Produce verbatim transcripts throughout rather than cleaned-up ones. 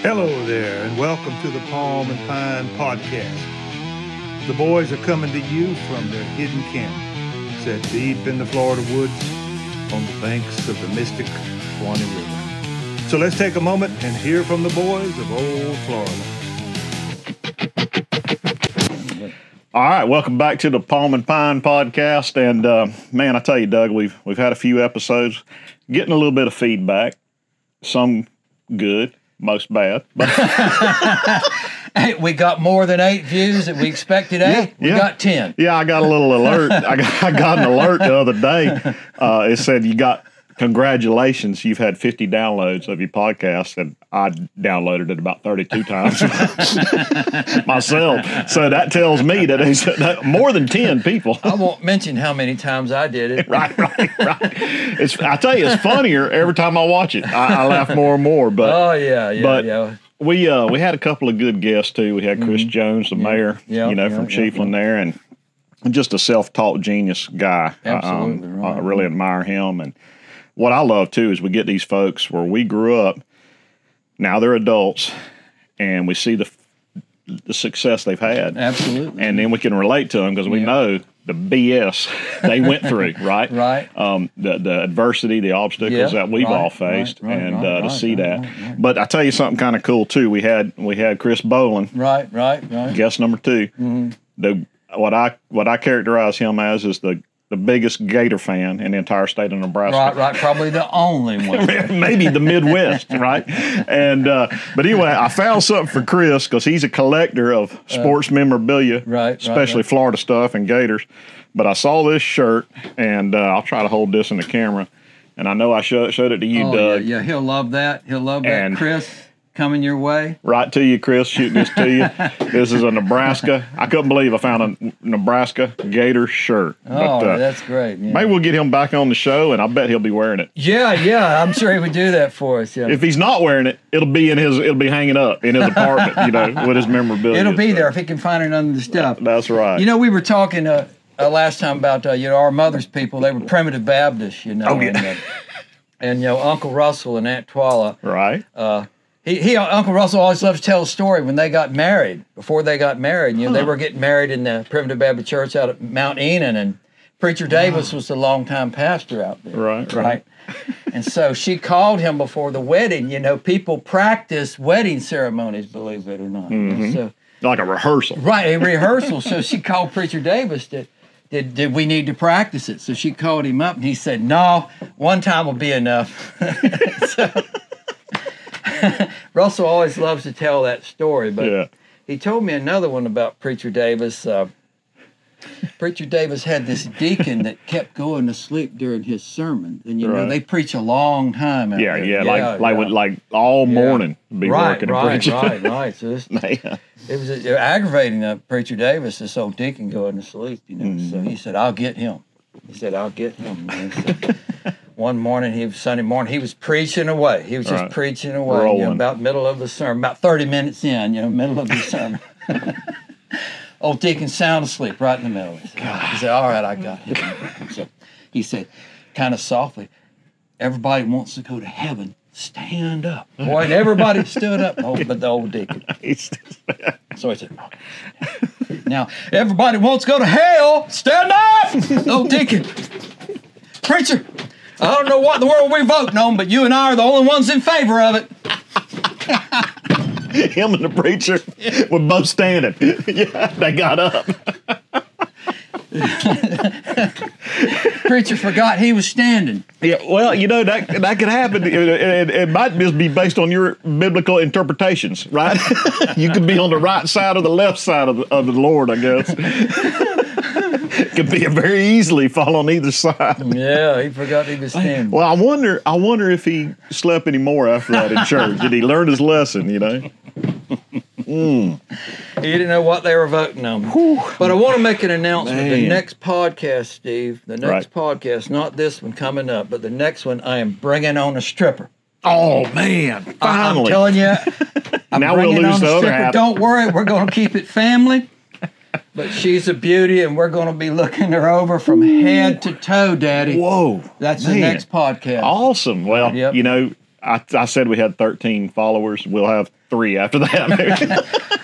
Hello there, and welcome to the Palm and Pine Podcast. The boys are coming to you from their hidden camp, set deep in the Florida woods on the banks of the mystic Suwannee River. So let's take a moment and hear from the boys of old Florida. All right, welcome back to the Palm and Pine Podcast. And uh, man, I tell you, Doug, we've we've had a few episodes, getting a little bit of feedback, some good. Most bad. Hey, we got more than eight views that we expected eight. Yeah, we yeah. got ten. Yeah, I got a little alert. I got, I got an alert the other day. Uh, it said, you got, congratulations, you've had fifty downloads of your podcast. And I downloaded it about thirty-two times myself. So that tells me that it's that more than ten people. I won't mention how many times I did it. Right, right, right. It's, I tell you, it's funnier every time I watch it. I, I laugh more and more. But oh, yeah, yeah, but yeah. We uh we had a couple of good guests too. We had Chris mm-hmm. Jones, the yeah. mayor, yeah, you know, yeah, from yeah, Chiefland yeah. there, and just a self-taught genius guy. Absolutely, um, right. I really admire him. And what I love too is we get these folks where we grew up. Now they're adults, and we see the the success they've had. Absolutely, and then we can relate to them because we yeah. know the B S they went through, right? Right. Um, the the adversity, the obstacles yeah, that we've right, all faced, right, right, and right, uh, to right, see right, that. right, right. But I tell you something kind of cool too. We had we had Chris Boland, right, right, right. guest number two. Mm-hmm. The what I what I characterize him as is the the biggest Gator fan in the entire state of Nebraska. Right, right. Probably the only one. Maybe the Midwest, right? And uh, but anyway, I found something for Chris because he's a collector of sports uh, memorabilia, right, especially right, right. Florida stuff and Gators. But I saw this shirt, and uh, I'll try to hold this in the camera. And I know I showed, showed it to you, oh, Doug. Yeah, yeah, he'll love that. He'll love that. And Chris, coming your way. Right to you, Chris, shooting this to you. This is a Nebraska. I couldn't believe I found a Nebraska Gator shirt. Oh, but, uh, that's great. Yeah. Maybe we'll get him back on the show, and I bet he'll be wearing it. Yeah, yeah, I'm sure he would do that for us. Yeah. If he's not wearing it, it'll be in his. It'll be hanging up in his apartment, you know, with his memorabilia. It'll be so. there if he can find it under the stuff. That's right. You know, we were talking uh, uh, last time about uh, you know our mother's people. They were primitive Baptists, you know. Oh, yeah. And, uh, and you know, Uncle Russell and Aunt Twala. Right. Uh, He, he, Uncle Russell always loves to tell a story when they got married. Before they got married, you know, huh. they were getting married in the Primitive Baptist Church out at Mount Enon, and Preacher Davis wow. was the longtime pastor out there. Right, right. right. And so she called him before the wedding. You know, people practice wedding ceremonies, believe it or not. Mm-hmm. So, like a rehearsal. Right, a rehearsal. So she called Preacher Davis to. Did, did we need to practice it? So she called him up, and he said, no, one time will be enough. so, Russell always loves to tell that story, but yeah. he told me another one about Preacher Davis. Uh, Preacher Davis had this deacon that kept going to sleep during his sermon, and you right. know they preach a long time. Out yeah, there. yeah, yeah, like like yeah. with, like all morning yeah. be right, working right, and preaching. Right, right, right. So this, it was uh, aggravating uh, Preacher Davis, this old deacon going to sleep. You know, mm. so he said, "I'll get him." He said, "I'll get him." So, one morning, he was Sunday morning, he was preaching away. He was just right. preaching away. You know, about middle of the sermon, about thirty minutes in, you know, middle of the sermon. Old deacon sound asleep right in the middle. He said, he said, all right, I got him. So he said, kind of softly, everybody wants to go to heaven. Stand up. Boy, and everybody stood up, oh, but the old deacon. So he said, now, everybody wants to go to hell. Stand up. Old deacon. Preacher, I don't know what in the world we're voting on, but you and I are the only ones in favor of it. Him and the preacher were both standing. Yeah, they got up. Preacher forgot he was standing. Yeah, well, you know, that that could happen. It, it, it might just be based on your biblical interpretations, right? You could be on the right side or the left side of the, of the Lord, I guess. Could be very easily fall on either side. Yeah, he forgot he was standing. Well, I wonder. I wonder if he slept anymore after that in church. Did he learn his lesson? You know. Mm. He didn't know what they were voting on. Whew. But I want to make an announcement. Man. The next podcast, Steve, the next right. podcast, not this one coming up, but the next one, I am bringing on a stripper. Oh, man. Finally. I'm telling you. I'm now we'll lose the other half. Don't worry. We're going to keep it family. But she's a beauty, and we're going to be looking her over from head to toe, Daddy. Whoa. That's man. the next podcast. Awesome. Well, yep. you know, I, I said we had thirteen followers. We'll have three after that.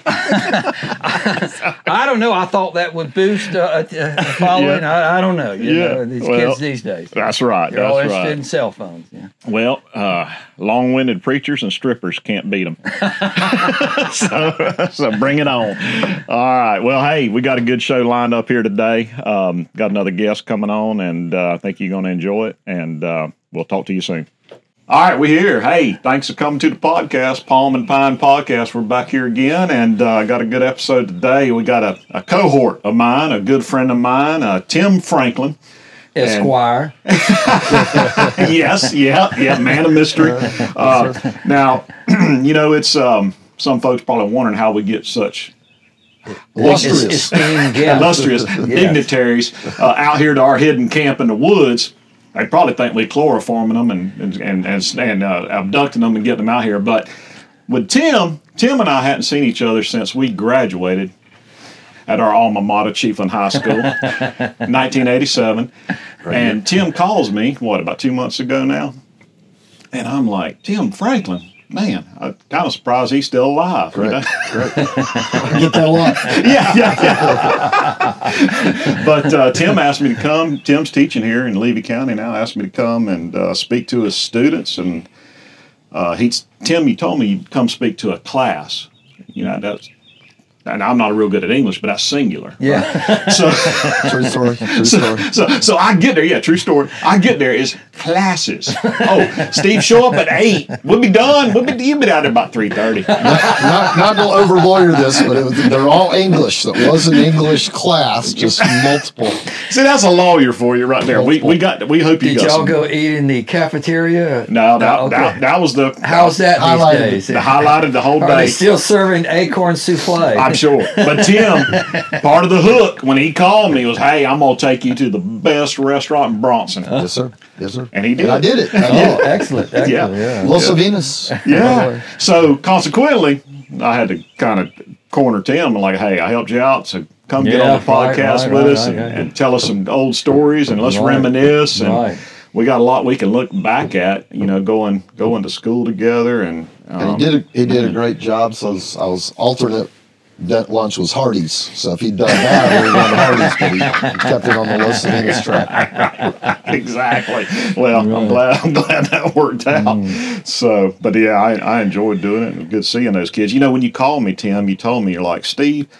I don't know. I thought that would boost uh, uh, following. Yeah. I, I don't know. You Yeah. know, these Well, kids these days. That's right. They're all That's interested right. in cell phones. Yeah. Well, uh, long-winded preachers and strippers can't beat them. so, so bring it on. All right. Well, hey, we got a good show lined up here today. Um, got another guest coming on, and uh, I think you're going to enjoy it. And uh, we'll talk to you soon. All right, we're here. Hey, thanks for coming to the podcast, Palm and Pine Podcast. We're back here again, and uh, got a good episode today. We got a, a cohort of mine, a good friend of mine, uh, Tim Franklin. Esquire. Yes, yeah, yeah, man of mystery. Uh, now, you know, it's um, some folks probably wondering how we get such illustrious, Esteemed guests. illustrious Yes. dignitaries uh, out here to our hidden camp in the woods. They probably think we chloroforming them and and and, and, and uh, abducting them and getting them out here. But with Tim, Tim and I hadn't seen each other since we graduated at our alma mater, Chiefland High School, nineteen eighty-seven. And Tim calls me, what, about two months ago now? And I'm like, Tim Franklin, man, I'm kind of surprised he's still alive. you know? Correct. I get that a lot. Yeah, yeah, yeah. But uh, Tim asked me to come. Tim's teaching here in Levy County now. Asked me to come and uh, speak to his students. And uh, he's Tim. You told me you'd come speak to a class. You know, that's. And I'm not real good at English, but that's singular. Yeah. Right? So, True story. True so, story. so, so I get there. Yeah, true story. I get there is classes. Oh, Steve, show up at eight. We'll be done. We'll be. You'll be out there about three thirty. Not, not to over lawyer this, but it was, they're all English. So it was an English class, just multiple. See, that's a lawyer for you right there. We we got. We hope you Did got y'all some. go eat in the cafeteria? No, that, okay. that, that was the How's that Highlighted. these days? the highlighted the whole Are day. they still serving acorn souffle? I'm sure. But Tim, part of the hook when he called me was, "Hey, I'm gonna take you to the best restaurant in Bronson," Yes, sir. Yes, sir. and he did. And I did it. I Oh, did it. excellent. excellent. Yeah. Yeah. Los Sabinas. Yeah. So consequently, I had to kind of corner Tim and like, "Hey, I helped you out, so come get Yeah, on the right, podcast right, with right, us right, and, right. and tell us some old stories and let's Right. reminisce." And Right. we got a lot we can look back at. You know, going going to school together and. Um, And he did a, he did a great job. So I was, I was alternate. That lunch was Hardee's. So if he'd done that, we would have gone to Hardee's. But he kept it on the Los Sabinas track. Exactly. Well, I'm glad I'm glad that worked out. Mm. So, but yeah, I, I enjoyed doing it. It was good seeing those kids. You know, when you called me, Tim, you told me you're like, Steve,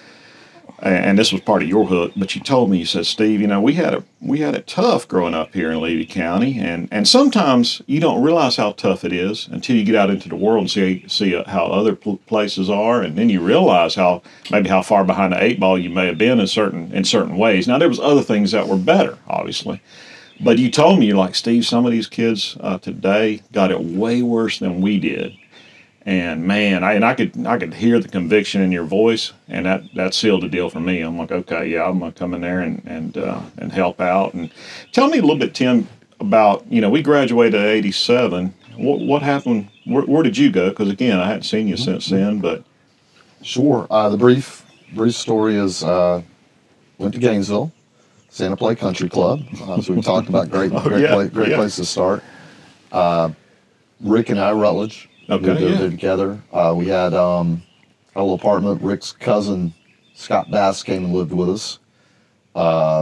and this was part of your hook, but you told me, you said, Steve, you know, we had a we had it tough growing up here in Levy County, and and sometimes you don't realize how tough it is until you get out into the world and see see how other pl- places are, and then you realize how maybe how far behind the eight ball you may have been in certain in certain ways. Now there was other things that were better, obviously, but you told me, you're like, Steve, some of these kids uh, today got it way worse than we did. And man, I and I could I could hear the conviction in your voice, and that, that sealed the deal for me. I'm like, okay, yeah, I'm gonna come in there and and uh, and help out. And tell me a little bit, Tim, about, you know, we graduated at eighty-seven. What what happened? Where, where did you go? Because again, I hadn't seen you since then. But Sure. Uh, the brief brief story is uh, went to Gainesville, Santa Play Country Club. Uh, as we've talked about, great great, yeah, pla- great yeah. place to start. Uh, Rick and I, Rutledge. Okay, we lived yeah. there together. Uh, we had um, a little apartment. Rick's cousin, Scott Bass, came and lived with us. Uh,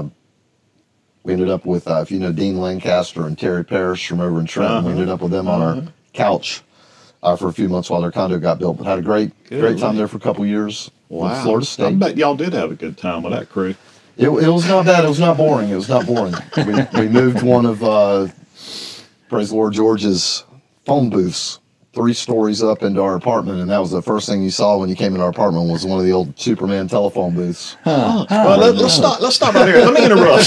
we ended up with, uh, if you know Dean Lancaster and Terry Parrish from over in Trenton, Uh-huh. we ended up with them on our couch uh, for a few months while their condo got built. But had a great, Good great time Lord. there for a couple of years. with Florida I State. bet y'all did have a good time with that crew. It, it was not bad. It was not boring. It was not boring. we, we moved one of, uh, praise the Lord, George's phone booths three stories up into our apartment, and that was the first thing you saw when you came in our apartment was one of the old Superman telephone booths. Well, let, let's stop. Let's stop right here. Let me interrupt.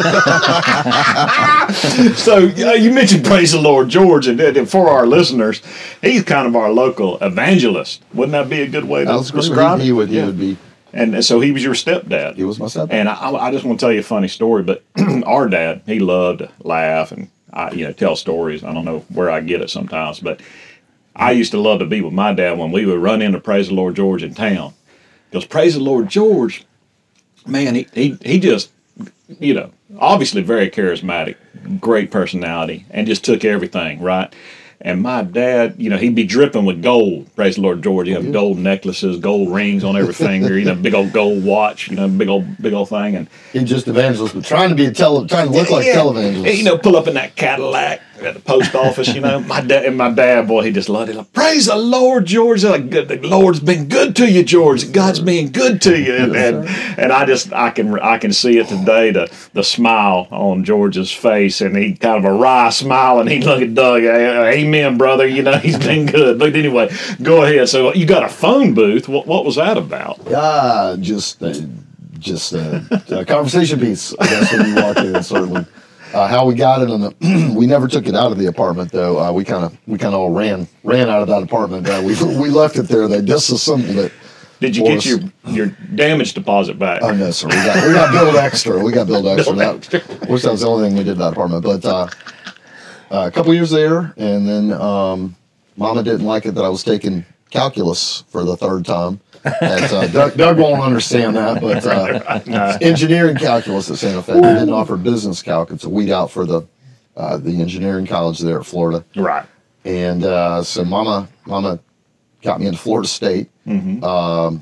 So uh, you mentioned praise the Lord, George, and, and for our listeners, he's kind of our local evangelist. Wouldn't that be a good way to That was great. describe He, it? he would. He Yeah. would be. And, and so he was your stepdad. He was my stepdad. And I, I just want to tell you a funny story. But our dad, he loved to laugh and I, you know, tell stories. I don't know where I get it sometimes, but I used to love to be with my dad when we would run into Praise the Lord George in town. Because Praise the Lord George, man, he, he, he just, you know, obviously very charismatic, great personality, and just took everything, right? And my dad, you know, he'd be dripping with gold. Praise the Lord, George. You know, gold necklaces, gold rings on every finger. You know, big old gold watch. You know, big old, big old thing. And He just evangelist, but trying to be a tele, trying to look like yeah, televangelist. you know, pull up in that Cadillac at the post office. You know, my dad and my dad, boy, he just loved it. Like, praise the Lord, George. Like, good, the Lord's been good to you, George. God's being good to you. And, and and I just I can I can see it today. The the smile on George's face, and he kind of a wry smile, and he look at Doug. Amen, brother. You know, he's been good. But anyway, go ahead. So you got a phone booth. What what was that about? Ah, just uh, just uh, a conversation piece. I guess when you walk in, certainly. Uh, how we got it, and we never took it out of the apartment though. Uh, we kind of we kind of all ran ran out of that apartment. Uh, we we left it there. They disassembled it. Did you for get us. your your damage deposit back? Oh no, sir. We got we got billed extra. We got billed extra. Billed That, which that was the only thing we did in that apartment. But uh, uh, a couple years there, and then um, Mama didn't like it that I was taking calculus for the third time. And, uh, Doug, Doug won't understand that, but uh, engineering calculus at Santa Fe. They didn't offer business calc. It's a weed out for the uh, the engineering college there at Florida. Right. And uh, so Mama Mama got me into Florida State. Mm-hmm. Um,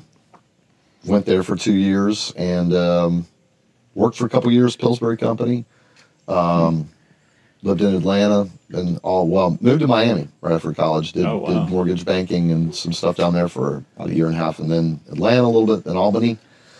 went there for two years and um, worked for a couple years, Pillsbury Company. Um, lived in Atlanta and all, well, moved to Miami right after college. Did, Oh, wow. did mortgage banking and some stuff down there for about a year and a half. And then Atlanta a little bit, and Albany.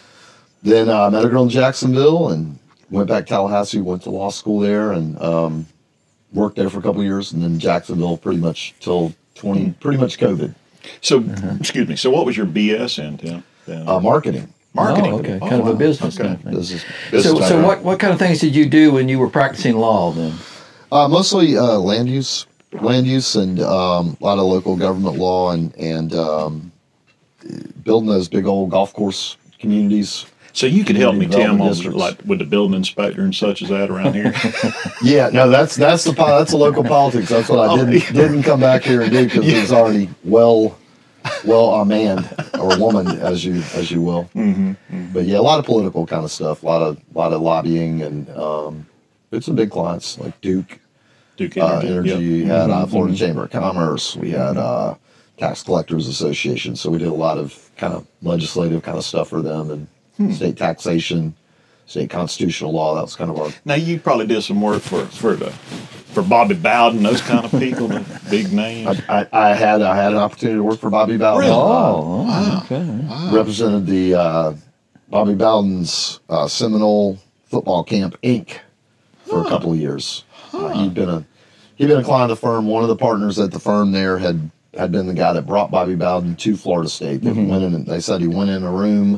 Then I uh, met a girl in Jacksonville and went back to Tallahassee, went to law school there and um, worked there for a couple years. And then Jacksonville pretty much till twenty, pretty much COVID. So, excuse me. So, what was your B S in, Tim? Then? Uh, marketing. Marketing. Oh, okay. Oh, kind of wow. a business Okay. kind of thing. Business, So, business so background. what, what kind of things did you do when you were practicing law then? Uh, mostly uh, land use, land use, and um, a lot of local government law, and and um, building those big old golf course communities. So you could help me, Community Tim, on development like with the building inspector and such as that around here. Yeah, no, that's that's the po- that's the local politics. That's what I Oh, didn't yeah. didn't come back here and do because it was already well, well a man or woman as you as you will. mm-hmm, mm-hmm. But yeah, a lot of political kind of stuff, a lot of lot of lobbying, and um, it's some big clients like Duke. Duke uh, Energy. Energy. Yep. We had uh, Florida Chamber of Commerce. We had uh, Tax Collectors Association. So we did a lot of kind of legislative kind of stuff for them and Hmm. state taxation, state constitutional law. That was kind of our. Now you probably did some work for for the for Bobby Bowden, those kind of people, the big names. I, I, I had I had an opportunity to work for Bobby Bowden. Really? Oh, Wow. okay. Uh, represented the uh, Bobby Bowden's uh, Seminole Football Camp Incorporated for a couple of years. Uh, he'd been a he'd been a client of the firm. One of the partners at the firm there had had been the guy that brought Bobby Bowden to Florida State. They Mhm. went in. And they said he went in a room,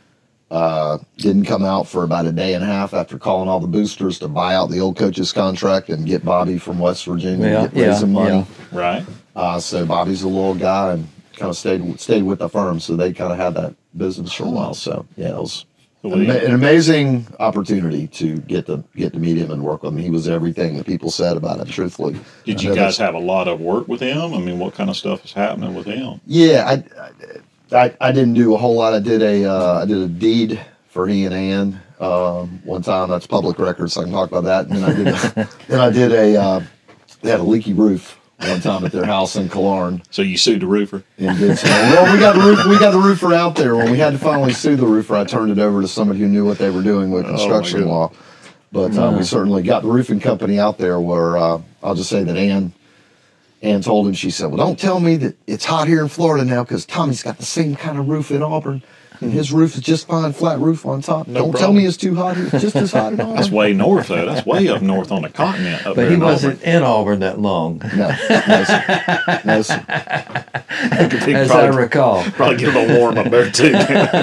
uh, didn't come out for about a day and a half after calling all the boosters to buy out the old coach's contract and get Bobby from West Virginia, Yeah, get, raise some yeah, money. yeah. Right. Uh, so Bobby's a little guy and kind of stayed stayed with the firm. So they kind of had that business for a while. So yeah, it was So an, we- an amazing opportunity to get to get to meet him and work with him. He was everything that people said about him. Truthfully, Did I you know guys that's- have a lot of work with him? I mean, what kind of stuff is happening with him? Yeah, I, I I didn't do a whole lot. I did a uh, I did a deed for he and Ann um, one time. That's public record, so I can talk about that. And then I did a, then I did a uh, they had a leaky roof one time at their house in Killarn. So you sued the roofer? And did some, well, we got the roof, we got the roofer out there. When we had to finally sue the roofer, I turned it over to somebody who knew what they were doing with Oh, my construction goodness. law. But uh, we certainly got the roofing company out there. Where uh, I'll just say that Ann, Ann told him. She said, "Well, don't tell me that it's hot here in Florida now because Tommy's got the same kind of roof in Auburn, and his roof is just fine, flat roof on top. No don't tell problem. me it's too hot here. It's just as hot in Auburn." That's way north, though. That's way up north on the continent. Up But there he in wasn't Auburn. in Auburn that long, No, no, sir. No, sir. He as I probably, recall. probably get a little warm up there too.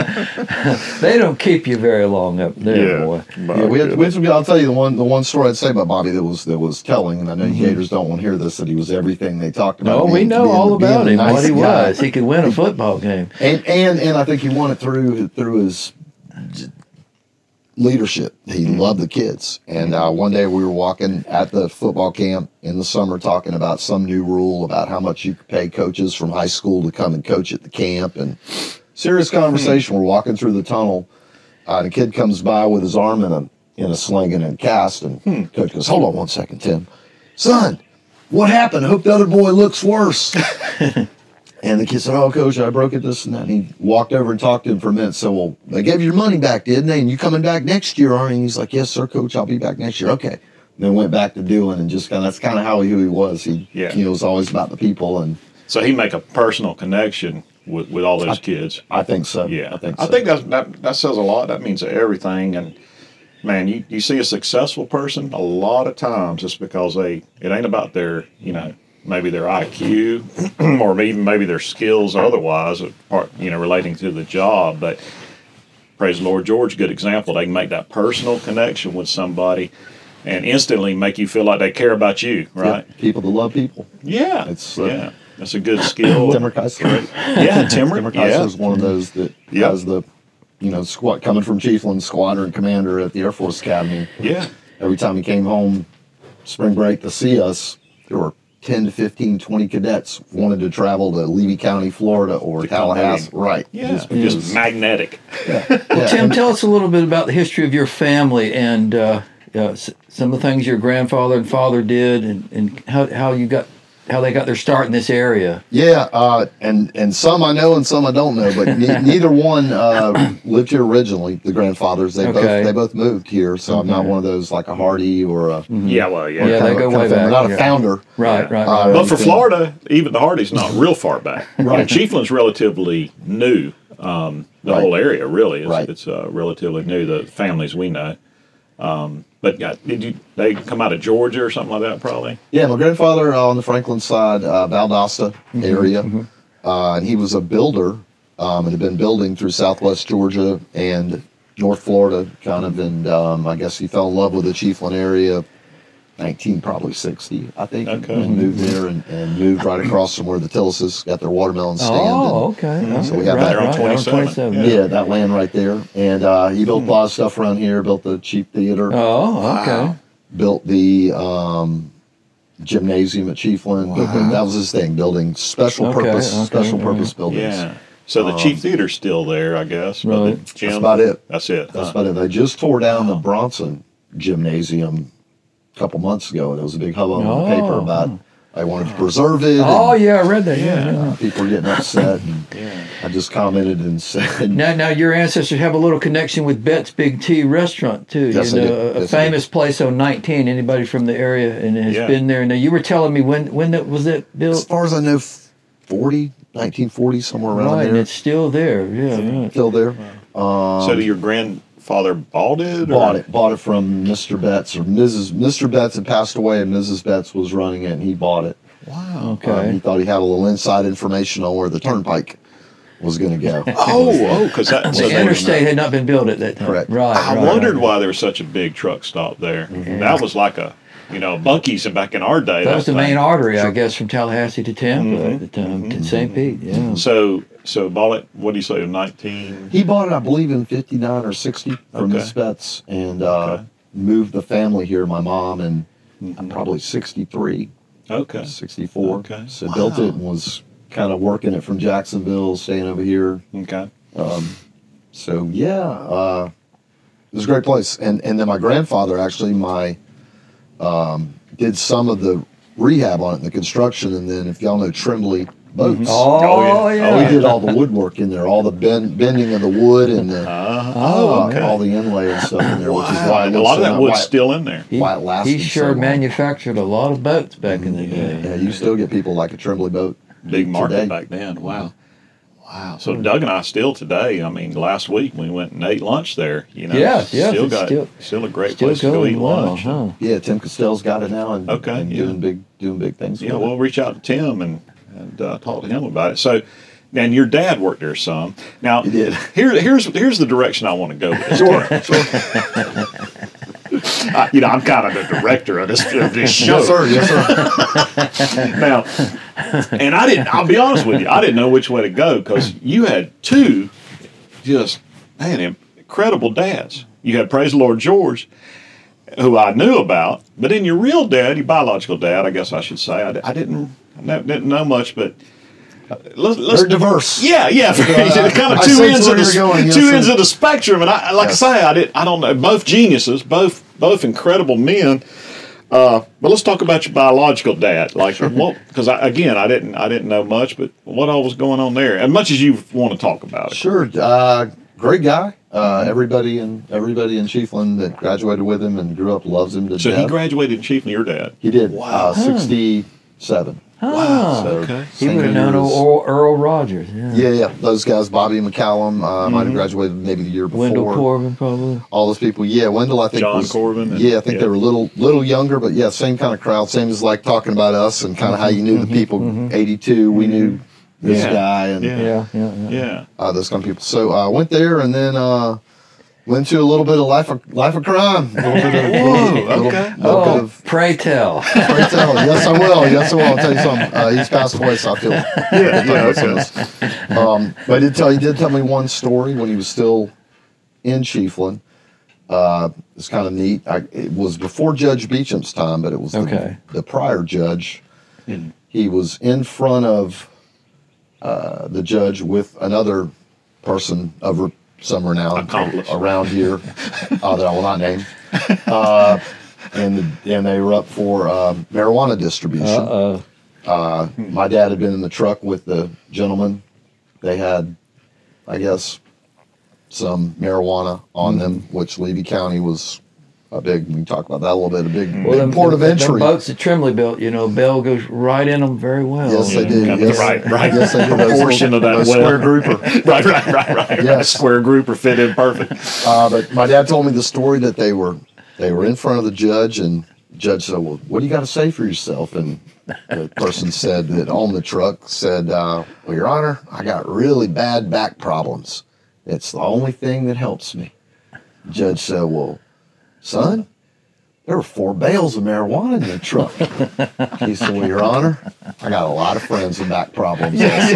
They don't keep you very long up there, boy. Yeah, we had, we had some. I'll tell you the one the one story I'd say about Bobby that was that was telling, and I know you Gators don't want to hear this. That he was everything they talked about. No, we being- know being- all about being him, a nice what he guy. was. He could win a football game. and and and I think he won it through through his leadership. He loved the kids. And uh, one day we were walking at the football camp in the summer, talking about some new rule about how much you could pay coaches from high school to come and coach at the camp, and serious conversation. We're walking through the tunnel, uh, and a kid comes by with his arm in a in a sling and a cast, and coach goes, "Hold on one second, Tim, son." what happened? I hope the other boy looks worse. And the kid said, oh, coach, I broke it, this and that. And he walked over and talked to him for a minute. So, well, they gave you your money back, didn't they? And you coming back next year, aren't you? And he's like, yes, sir, coach, I'll be back next year. Okay. And then went back to doing and just kind of, that's kind of how he, who he was. He, Yeah. you know, was always about the people. And So he make a personal connection with, with all those I, kids. I think so. Yeah, I think so. I think that's, that that says a lot. That means everything. And man, you, you see a successful person a lot of times it's because they it ain't about their you know maybe their I Q or even maybe their skills otherwise, part you know relating to the job. But praise the Lord, George, good example. They can make that personal connection with somebody and instantly make you feel like they care about you, right? Yeah, people that love people. Yeah, It's, uh, yeah. That's a good skill. Timmer Keisler. Yeah, Timmer. Timmer Yeah. Keisler is one of those that Yep. has the, you know, squad coming from Chiefland, squadron commander at the Air Force Academy. Yeah. Every time he came home, spring break to see us, there were ten to fifteen, twenty cadets wanted to travel to Levy County, Florida, or To come Tallahassee. in. Right. Yeah, Just just, because- magnetic. yeah. Well, Yeah, Tim, and- tell us a little bit about the history of your family and uh, uh, s- some of the things your grandfather and father did, and, and how how you got how they got their start in this area. Yeah, uh, and and some I know and some I don't know, but ne- neither one uh, lived here originally. The grandfathers, they Okay. both they both moved here, so I'm not one of those like a Hardy or a Yeah, well, yeah. Yeah, kind they of- go kind of way family. back, Not a yeah. founder. Right, right, Uh, right. But for Florida, even the Hardy's not real far back. Right. Chiefland's relatively new. Um, the Right. whole area really is. Right. It's uh, relatively new. The families we know. Um, but yeah, did you? They come out of Georgia or something like that, probably. Yeah, my grandfather uh, on the Franklin side, uh, Valdosta Mm-hmm, area, uh, and he was a builder um, and had been building through Southwest Georgia and North Florida, kind of. And um, I guess he fell in love with the Chiefland area, nineteen probably sixty, I think, Okay. and moved there and, and moved right across from where the Tillises got their watermelon stand. Oh, and, okay. So we have right, that there on right, twenty-seven. twenty-seven. Yeah, that land right there, and uh, he built a lot of stuff around here. Built the Cheap Theater. Oh, okay. Built the um, gymnasium at Chiefland. Built the- that was his thing, building special Okay, purpose, okay, special yeah. purpose buildings. Yeah. So the Chief Theater's still there, I guess. But Right. the gym, That's about it. That's it. That's huh? about it. They just tore down the Bronson gymnasium a couple months ago, and there was a big hubbub Oh. in the paper about they wanted to preserve it. Oh, and yeah, I read that. Yeah. Yeah. yeah. people were getting upset. And Yeah. I just commented and said, Now, now your ancestors have a little connection with Bet's Big T restaurant too. Yes, you they know, do. a, a Yes, they famous place on nineteen. Anybody from the area and has Yeah. been there? Now, you were telling me when when that was that as built? far as I know, forty, nineteen forty, somewhere around Right, and there. it's still there. Yeah, right. Still there. Um, So do your grandfather bought it? Or? Bought it. Bought it from Mister Betts or Missus Mister Betts had passed away, and Missus Betts was running it, and he bought it. Wow. Okay. Um, he thought he had a little inside information on where the turnpike was going to go. Oh, oh, because that. so The they- interstate had not been built at that time. Correct. Right. I right, wondered right. why there was such a big truck stop there. That was like a, you know, Bunky's back in our day. That was the thing. main artery, I guess, from Tallahassee to Tampa at the time, to Saint Pete. Yeah. So, so bought it. What do you say? Nineteen. He bought it, I believe, in fifty-nine or sixty from Okay. Miss Betts, and uh, Okay. moved the family here. My mom and I'm probably sixty-three, Okay. sixty-four. Okay. So built it and was kind of working it from Jacksonville, staying over here. Okay. So yeah, uh, it was a great place. And and then my grandfather actually my um, did some of the rehab on it, the construction, and then if y'all know Tremblay boats. Oh, Oh, yeah. yeah. Oh, we did all the woodwork in there, all the bend, bending of the wood and the, Uh, Oh, uh, okay. all the inlay and stuff in there, which is wow. why it a looks lot of so- that wood's why- still in there. He, why it lasted he sure so long. manufactured a lot of boats back in the day. Yeah, you still get people like a Tremblay boat. Big market today. back then. Wow. Wow. So Doug and I still today. I mean, last week we went and ate lunch there. You know. Yes, yes, Still it's got still- still a great Still place to go going eat well, lunch. huh? Yeah, Tim Costello's got it now, and, Okay, and yeah. doing big doing big things. Yeah, with it. we'll reach out to Tim and and uh, talk to him about it. So, and your dad worked there some. Now, He did. Here, here's here's the direction I want to go with this. Sure, sure. I, you know, I'm kind of the director of this, of this show. Yes, sir. Yes, sir. Now, and I didn't. I'll be honest with you. I didn't know which way to go because you had two, just man, incredible dads. You had Praise the Lord George, who I knew about, but then your real dad, your biological dad, I guess I should say, I, I didn't, I didn't know much, but. Uh, let's, let's, Very diverse. Yeah, yeah. Uh, kind of I two sense ends of where the you're going, yes, two sir. ends of the spectrum, and I like Yes. I say, I did. I don't know. Both geniuses, both both incredible men. Uh, but let's talk about your biological dad. Like, what? Because again, I didn't, I didn't know much, but what all was going on there? As much as you want to talk about it. Sure. Uh, great guy. Uh, everybody in everybody in Chiefland that graduated with him and grew up loves him to So death. he graduated in Chiefland, your dad. He did. Wow. Uh, sixty-seven. Wow. So Okay. He would have known years- Earl, Earl Rogers. Yeah. Yeah, yeah. Those guys, Bobby McCallum, uh, might have graduated maybe the year before. Wendell Corbin, probably. All those people. Yeah, Wendell, I think John was, Corbin and- yeah, I think yeah. they were a little little younger, but yeah, same kind of crowd. Same as like talking about us and kind of how you knew the people. eighty-two, we knew this Yeah. guy and Yeah. Yeah, yeah, yeah. Yeah. uh, those kind of people. So I uh, went there and then uh, went to a little bit of life of life of crime. A little bit of Whoa, little, okay. little bit Oh, of. pray tell. Pray tell. Yes, I will. Yes, I will. I'll tell you something. Uh, he's passed away, so I feel. Yeah, yeah, okay. Um, but I did tell he did tell me one story when he was still in Chiefland. Uh, it's kind of neat. I, it was before Judge Beecham's time, but it was the, Okay. the prior judge. He was in front of uh, the judge with another person of re- some renown Accomplice. around here uh, that I will not name. Uh, and and they were up for um, marijuana distribution. Uh-oh. Uh, my dad had been in the truck with the gentleman. They had, I guess, some marijuana on them, which Levy County was a big, we can talk about that a little bit, a big, Well, big them, port of them entry. boats that Trimley built, you know, Bell goes right in them very well. Yes, they Yeah, do. kind of Yes, the right- right yes, they do. Those proportion little- of that those well. square grouper. right, right, right, right. Yes. Square grouper fit in perfect. Uh, but my dad told me the story that they were they were in front of the judge, and the judge said, "Well, what do you got to say for yourself?" And the person said that on the truck said, uh, "Well, Your Honor, I got really bad back problems. It's the only thing that helps me." The judge said, "Well, son, there were four bales of marijuana in the truck." He said, "Well, Your Honor, I got a lot of friends with back problems also."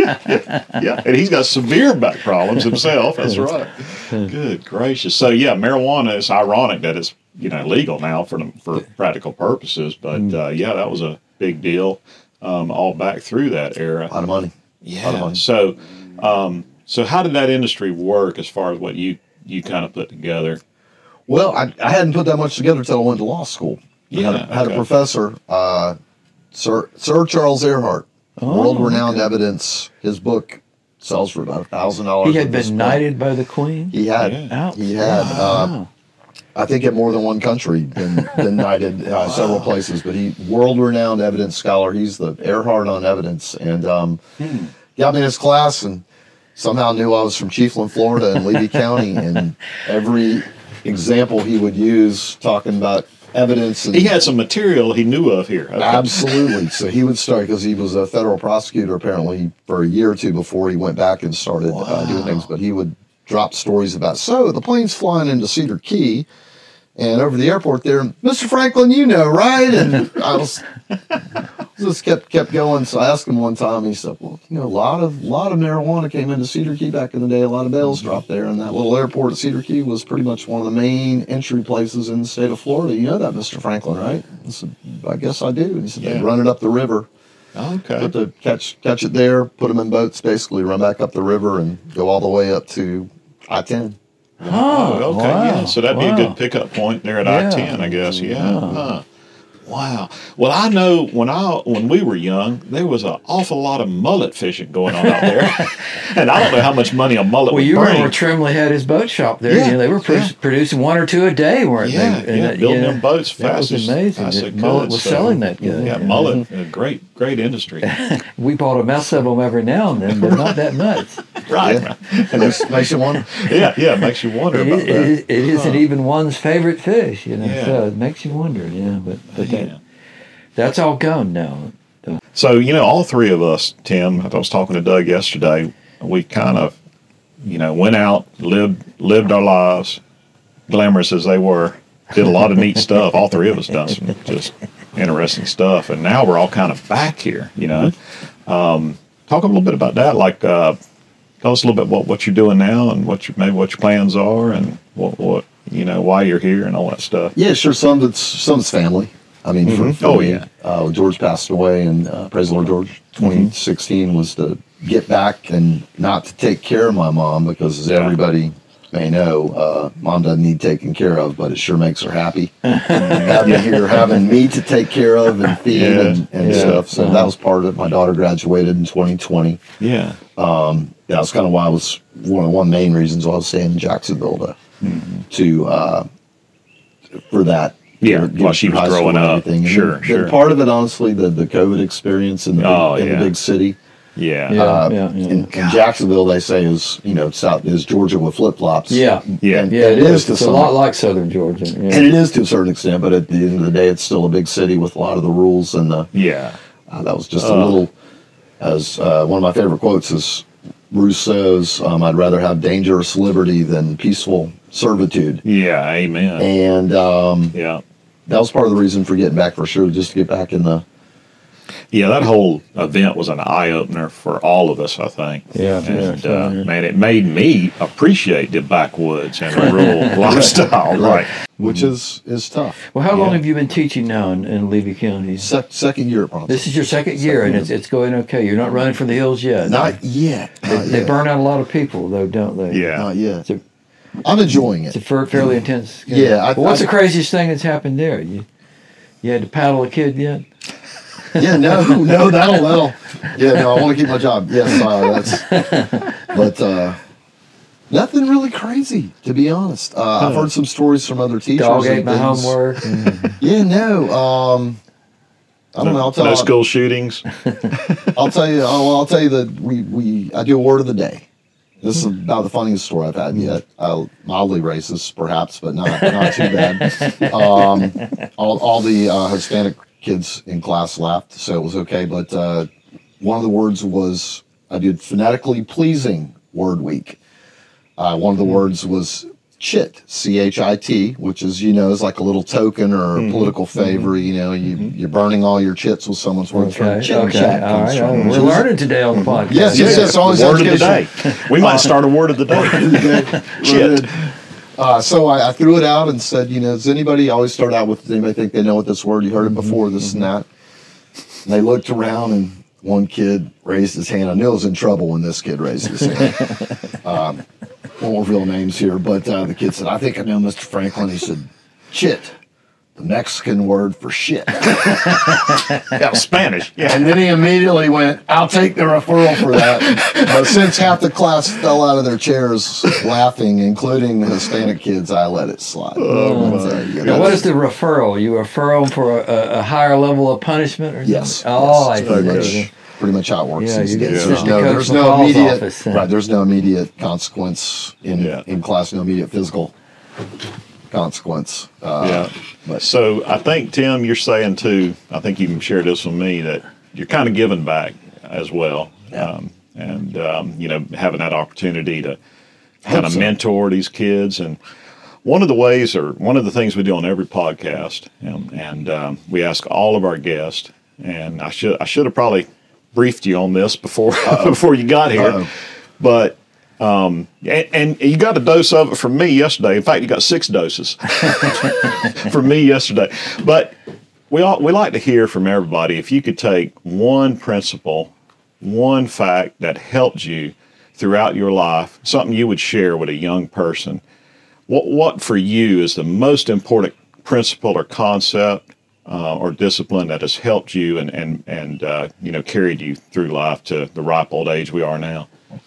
Yeah, and he's got severe back problems himself. That's right. Good gracious. So yeah, marijuana. It's ironic that it's you know legal now for the, for practical purposes, but uh, yeah, that was a big deal. Um, all back through that era. A lot of money. Yeah. A lot of money. So, um, so how did that industry work as far as what you you kind of put together? Well, I, I hadn't put that much together until I went to law school. I had, a, Yeah, had okay. a professor, uh, Sir Sir Charles Earhart, world-renowned evidence. His book sells for about a thousand dollars. He had been knighted by the Queen. He had. Yeah. He had. Uh, I think in more than one country been, been knighted uh, several places. But he world-renowned evidence scholar. He's the Earhart on evidence, and um, Hmm. got me in his class and somehow knew I was from Chiefland, Florida, and Levy County, and every example he would use talking about evidence. And He had some material he knew of here. Okay. absolutely. So he would start because he was a federal prosecutor apparently for a year or two before he went back and started uh, doing things. But he would drop stories about so the plane's flying into Cedar Key. And over the airport there, Mister Franklin, you know, right? And I was just kept kept going. So I asked him one time. He said, "Well, you know, a lot of lot of marijuana came into Cedar Key back in the day. A lot of bales dropped there, and that little airport at Cedar Key was pretty much one of the main entry places in the state of Florida. You know that, Mister Franklin, right?" I said, "I guess I do." And he said, Yeah. "They run it up the river, Okay. put the catch catch it there, put them in boats, basically run back up the river, and go all the way up to I ten." Oh, okay, wow, yeah. So that'd be a wow. good pickup point there at Yeah. I ten, I guess. Yeah. Huh. Wow. Well, I know when I when we were young, there was an awful lot of mullet fishing going on out there, and I don't know how much money a mullet Well, would you bring. remember Trimley had his boat shop there. Yeah, You know, they were produ- yeah. producing one or two a day, weren't Yeah, they? yeah, that- building them boats That fast was as- amazing. fast that as Mullet could, was so- selling that good. Yeah, mullet, a great, great industry. We bought a mess of them every now and then, but not that much. Right. Yeah. And it makes you wonder. Yeah, yeah. It makes you wonder It, about is, that. it, is, it isn't even one's favorite fish, you know. Yeah. So it makes you wonder, yeah. But but that, Yeah. that's all gone now. So, you know, all three of us, Tim, I was talking to Doug yesterday, we kind of, you know, went out, lived lived our lives, glamorous as they were, did a lot of neat stuff. All three of us done some just interesting stuff. And now we're all kind of back here, you know. Um, talk a little bit about that. Like, uh, tell us a little bit what, what you're doing now and what you, maybe what your plans are and what, what, you know, why you're here and all that stuff. Yeah, sure. Some of it's some of it's family. I mean, for, for Oh, me, yeah. uh, George passed away, and uh, praise the Lord, George. twenty sixteen was to get back and not to take care of my mom because as Yeah. everybody may know, uh, mom doesn't need taken care of, but it sure makes her happy. having here, having me to take care of and feed Yeah, and, and yeah. stuff. So that was part of it. My daughter graduated in twenty twenty. Yeah. Um, that was kind of why I was one of one main reasons why I was staying in Jacksonville to, Mm-hmm. to uh, for that. Yeah, get while she through was high school growing and up. everything. And Sure, then sure. Part of it, honestly, the, the COVID experience in the big, Oh, in yeah. the big city. Yeah. Yeah. Uh, yeah. In, in Jacksonville, they say is you know South is Georgia with flip flops. Yeah. Yeah. and, Yeah, and it is to It's a some, lot like Southern Georgia. Yeah. and it is to a certain extent. But at the end of the day, it's still a big city with a lot of the rules and the. Yeah. Uh, that was just a Uh. little. As uh, one of my favorite quotes is Rousseau's, um, "I'd rather have dangerous liberty than peaceful servitude," Yeah. Amen. and um, Yeah. that was part of the reason for getting back for sure, just to get back in the. Yeah, that whole event was an eye opener for all of us, I think. Yeah, and yeah, uh, yeah. man, it made me appreciate the backwoods and the rural lifestyle. Right. Which is is tough. Well, how long Yeah. have you been teaching now in, in Levy County? Se- second year, probably. This is your second year, and it's it's going okay. You're not running for the hills yet. Not yet. Not They yet. burn out a lot of people, though, don't they? Yeah. Not yet. It's a, I'm enjoying it's a it. fair- fairly intense. Yeah, I- Well, what's I- the craziest thing that's happened there? You you had to paddle a kid yet? Yeah, no, no, that'll, that'll. Yeah, no, I want to keep my job. Yes, uh, that's. But uh, nothing really crazy, to be honest. Uh, I've heard some stories from other teachers. Dog and ate my things. homework. and- Yeah, no. Um, I don't know. I'll tell. no school shootings. I'll tell you. Oh, I'll tell you that we we I do a word of the day. This is about the funniest story I've had yet. Uh, mildly racist, perhaps, but not not too bad. Um, all all the uh, Hispanic kids in class laughed, so it was okay. But uh, one of the words was I did phonetically pleasing word week. Uh, one of the words was chit, C H I T, which is, you know, is like a little token or a political favor. You know, you, you're burning all your chits with someone's word. Okay, Chit okay, chat all comes right. from, all right. which We're is- learning today on the podcast. Yes, yes, yes. Always The word of the education. day. We might start a word of the day. Shit. Uh, so I, I threw it out and said, you know, does anybody always start out with, does anybody think they know what this word? You heard it before, this and that. And they looked around and one kid raised his hand. I knew I was in trouble when this kid raised his hand. um, won't reveal names here, but uh, the kid said, I think I know Mister Franklin. He said, chit, the Mexican word for shit. Yeah, Spanish. Yeah. And then he immediately went, I'll take the referral for that. But since half the class fell out of their chairs laughing, including the Hispanic kids, I let it slide. Oh, But, uh, yeah, Now, what that's- is the referral? You refer them for a, a higher level of punishment? Or Yes. something? Oh, yes, I it's pretty see. much, pretty much how it works. Yeah, these you get days. to There's just no, to Coach there's no McCall's immediate, office. right, there's no immediate consequence in, Yeah. in class, no immediate physical consequence. Uh, Yeah. But So I think, Tim, you're saying too, I think you shared this with me, that you're kind of giving back as well. Yeah. Um, and, um, you know, having that opportunity to Hope kind of so. mentor these kids. And one of the ways, or one of the things we do on every podcast, um, and um, we ask all of our guests, and I should I should have probably briefed you on this before before you got here, Uh-oh. but um, and, and you got a dose of it from me yesterday. In fact, you got six doses from me yesterday. But we all, we like to hear from everybody. If you could take one principle, one fact that helped you throughout your life, something you would share with a young person, what what for you is the most important principle or concept uh, or discipline that has helped you and and and uh, you know carried you through life to the ripe old age we are now?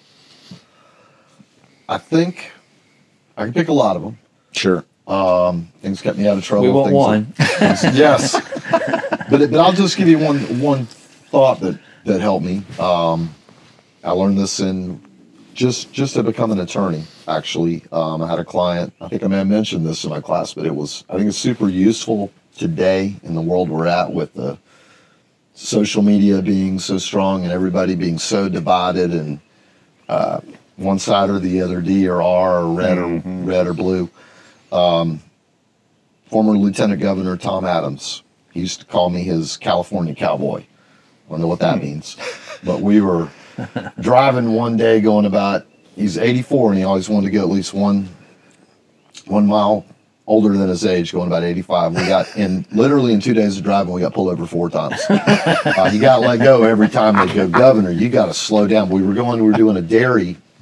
I think I can pick a lot of them. Sure. Um, things kept me out of trouble. We want things one. that- yes, but it, but I'll just give you one one thought that that helped me. Um, I learned this in just just to become an attorney. Actually, um, I had a client. I think I may have mentioned this in my class, but it was I think it's super useful today in the world we're at with the social media being so strong and everybody being so divided and uh, one side or the other, D or R or red Mhm. or red or blue. Um, former Lieutenant Governor Tom Adams, he used to call me his California cowboy. I don't know what that means, but we were driving one day going about, he's eighty-four and he always wanted to go at least one, one mile older than his age, going about eighty-five. We got in, literally in two days of driving, we got pulled over four times. Uh, you got to let go every time they go, Governor, you got to slow down. We were going, we were doing a dairy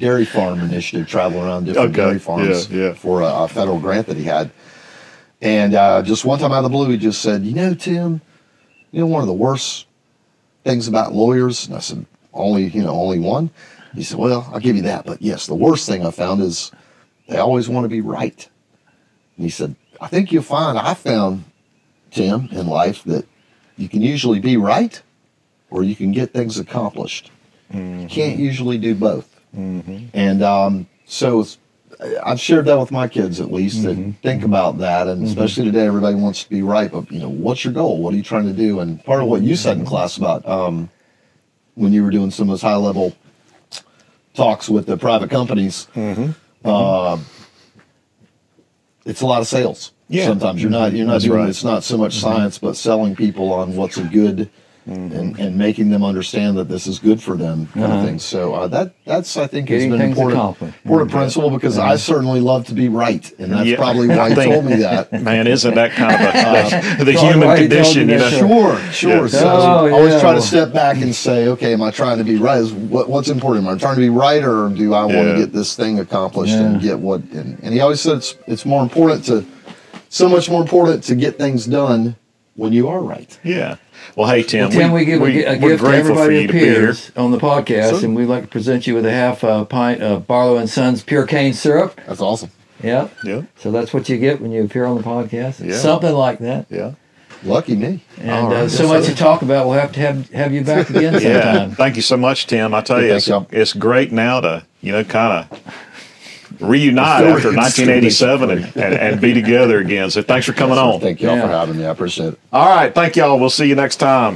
dairy farm initiative, traveling around different Okay. dairy farms Yeah, yeah. for a, a federal grant that he had. And uh, just one time out of the blue, he just said, you know, Tim, you know, one of the worst things about lawyers, and I said, only, you know, only one? He said, well, I'll give you that, but yes, the worst thing I found is they always want to be right. And he said, I think you'll find, I found, Tim, in life that you can usually be right or you can get things accomplished. Mm-hmm. You can't usually do both. Mm-hmm. And um, so it's, I've shared that with my kids at least, Mm-hmm. that think about that. And especially today, everybody wants to be right, but you know, what's your goal? What are you trying to do? And part of what you said in class about um, when you were doing some of those high level talks with the private companies, Mm-hmm. uh, it's a lot of sales. Yeah. Sometimes you're not you're not That's doing right. it's not so much science, but selling people on what's a good and, and making them understand that this is good for them, kind Uh-huh. of thing. So uh, that that's I think has Getting been an things important accomplished. important principle, because I certainly love to be right, and that's Yeah. probably why I he think- told me that. Man, isn't that kind of a, the, the Probably human why he told condition, you you know? that. Sure, sure. Yeah. So Oh, I always yeah, try to well- step back and say, okay, am I trying to be right? Is what, what's important? Am I trying to be right, or do I want Yeah. to get this thing accomplished Yeah. and get what? And, and he always said it's it's more important to, so much more important to get things done when you are right. Yeah. Well, hey, Tim. Well, Tim, we, give a, gi- a we're gift to grateful for everybody you who to be here. appears on the podcast, So- and we'd like to present you with a half uh, pint of Barlow and Sons pure cane syrup. That's awesome. Yeah. Yeah. So that's what you get when you appear on the podcast. It's Yeah. Something like that. Yeah. Lucky me. And All uh, right. so much to talk about. We'll have to have have you back again Yeah. sometime. Thank you so much, Tim. I tell Yeah, you, thank it's, y'all. it's great now to, you know, kind of reunite It's after still- nineteen eighty-seven and, and, and be together again. So thanks for coming on. Thank y'all Yeah. for having me. I appreciate it. All right. Thank y'all. We'll see you next time.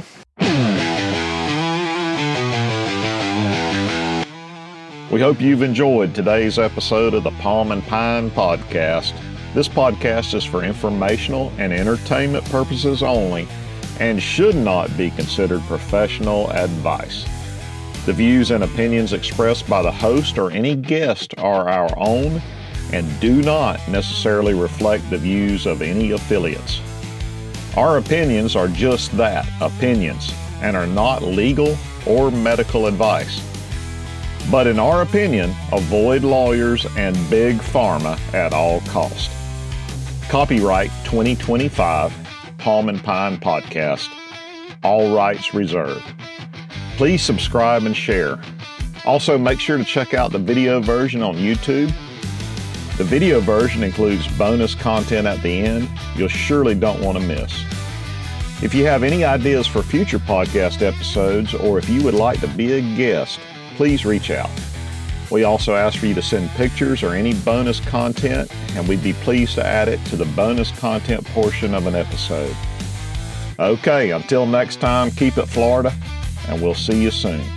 We hope you've enjoyed today's episode of the Palm and Pine podcast. This podcast is for informational and entertainment purposes only and should not be considered professional advice. The views and opinions expressed by the host or any guest are our own and do not necessarily reflect the views of any affiliates. Our opinions are just that, opinions, and are not legal or medical advice. But in our opinion, avoid lawyers and big pharma at all cost. Copyright twenty twenty-five, Palm and Pine Podcast. All rights reserved. Please subscribe and share. Also, make sure to check out the video version on YouTube. The video version includes bonus content at the end you'll surely don't want to miss. If you have any ideas for future podcast episodes, or if you would like to be a guest, please reach out. We also ask for you to send pictures or any bonus content, and we'd be pleased to add it to the bonus content portion of an episode. Okay, until next time, keep it Florida, and we'll see you soon.